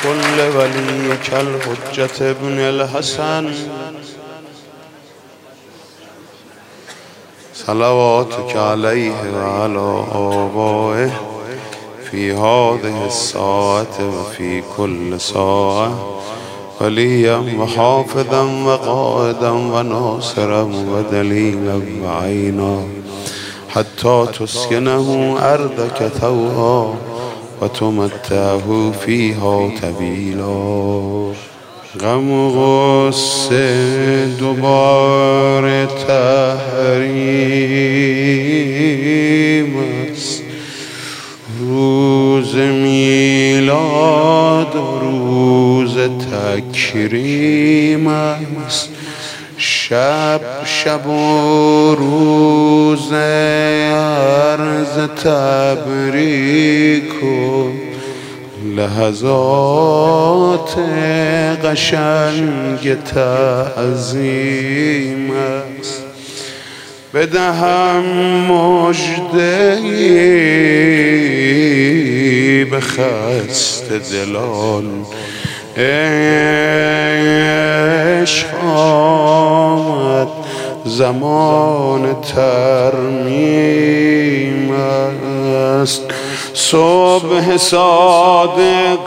كل وليك الحجة ابن الحسن صلواتك عليه وعلى آبائه في هذه الساعة وفي كل ساعة وليا وحافظا وقائدا وناصرا ودليلا وعينا حتى تسكنه أرضك طوعا وتمتعه فيها طويلا. غم و غصه دوباره تحریم است، روز میلاد و روز تکریم است، شب و روز عرض تبریک و لحظات قشنگ تعظیم است. بدهم مژده‌ای به خسته دلان، عشق آمد زمان ترمیم است. صبح صادق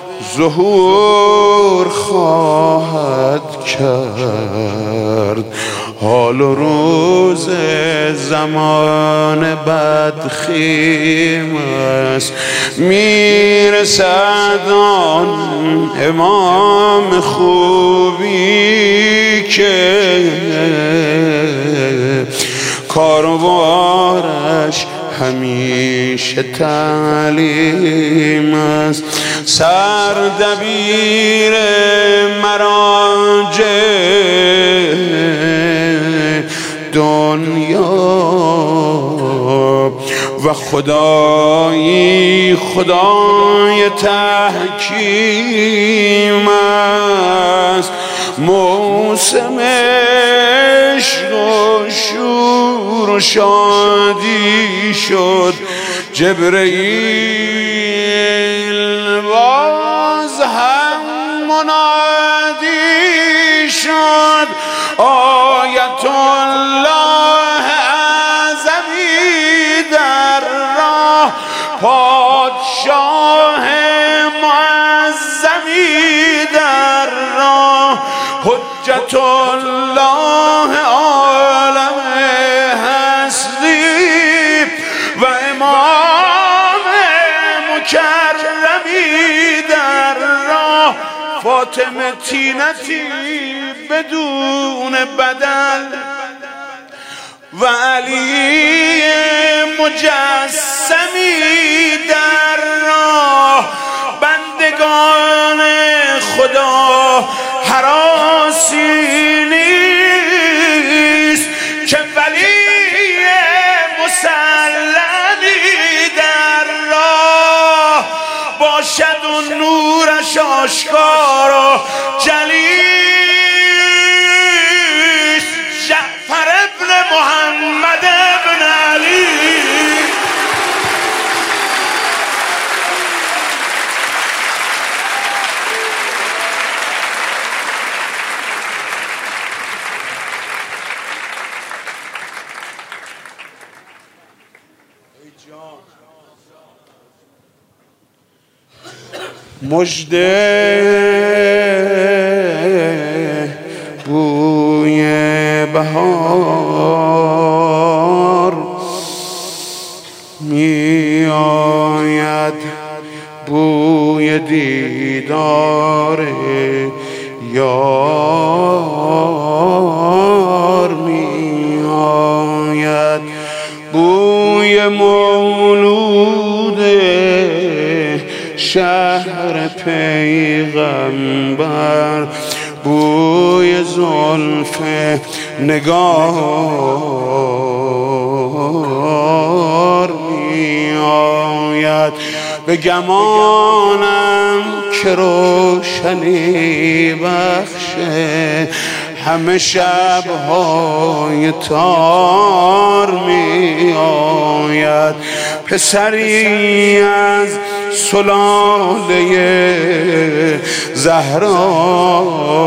ظهور خواهد کرد، حال و روز زمان بدخیم است. میرسد آن امام خوبی که کاروارش همیشه تعلیم است. سردبیر مراجع دنیا و خدای تحکیم است. موسم عشق و شور و شادی شد، جبرئیل باز هم منادی شد. آیت الله اعظمی در راه، پادشاه معظمی در راه، حجت الله عالم هستی و امام مکرمی در راه. فاطمه طینتی بدون بدل و علی مجسمی در راه. بندگان خدا هراسی نیست که ولی مسلمی در راه باشد و نورش آشکار و جلیس. جعفر ابن محمد ابن علی مژده بوی بهار می آید، بوی دیدار یار می آید، بوی مولود شهر پیغمبر، بوی زلف نگار می آید. به گمانم که روشنی بخشه همه شبهای تار می آید. پسری از سلاله زهرا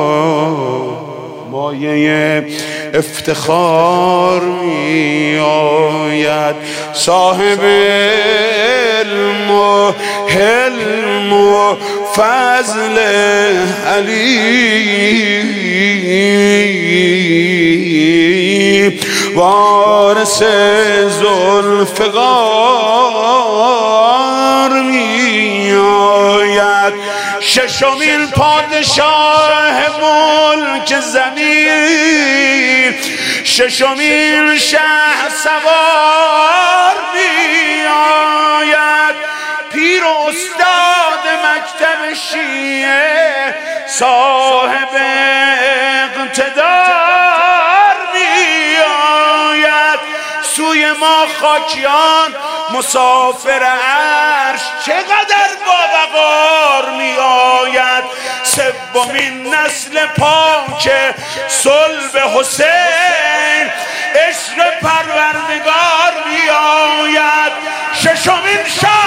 مایه افتخار می آید. صاحب علم و حلم و فضل علی وارث ذوالفقار می آید. ششمین پادشاه ملک زمین، ششمین شهسوار می آید. پیر و استاد مکتب شیعه صاحب اقتدار می آید. سوی ما خاکیان مسافر عرش چقدر باوقار می آید. سومین نسل پاک صلب حسین عشق پروردگار می آید. ششمین